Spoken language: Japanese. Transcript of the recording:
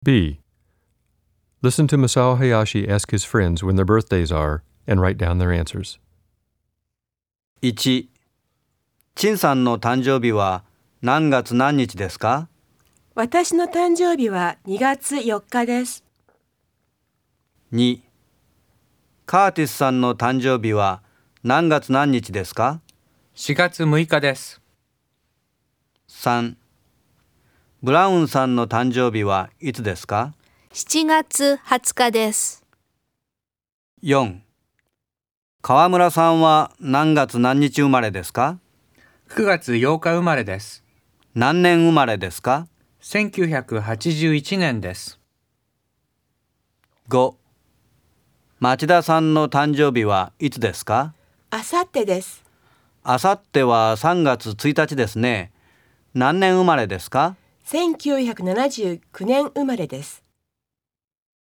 B. Listen to Masao Hayashi ask his friends when their birthdays are and write down their answers. 1、陳さんの誕生日は何月何日ですか？ 私の誕生日は2月4日です。 2、カーティスさんの誕生日は何月何日ですか？ 4月6日です。 3、ブラウンさんの誕生日はいつですか？ 7月20日です。 4、川村さんは何月何日生まれですか？ 9月8日生まれです。 何年生まれですか？ 1981年です。 5、町田さんの誕生日はいつですか？ あさってです。 あさっては3月1日ですね。何年生まれですか？ 1979年生まれです。